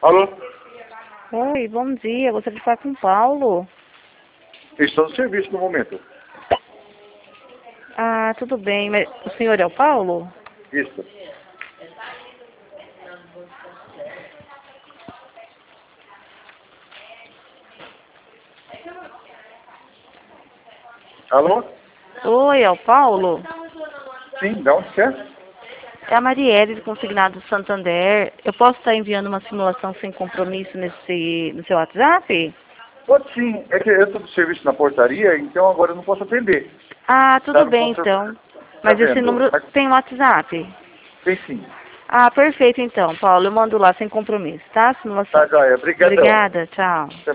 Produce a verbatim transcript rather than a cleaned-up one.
Alô? Oi, bom dia. Gostaria de falar com o Paulo. Estou no serviço no momento. Ah, tudo bem. Mas o senhor é o Paulo? Isso. Alô? Oi, é o Paulo? Sim, de onde você é? É a Marielle do Consignado Santander. Eu posso estar enviando uma simulação sem compromisso nesse, no seu WhatsApp? Pode sim, é que eu estou no serviço na portaria, então agora eu não posso atender. Ah, Tá, tudo não bem posso... então. Tá Mas esse vendo? número Mas tem WhatsApp? tem sim. Ah, perfeito então, Paulo. Eu mando lá sem compromisso, tá? Simulação. Tá, joia. Obrigadão. Obrigada, tchau.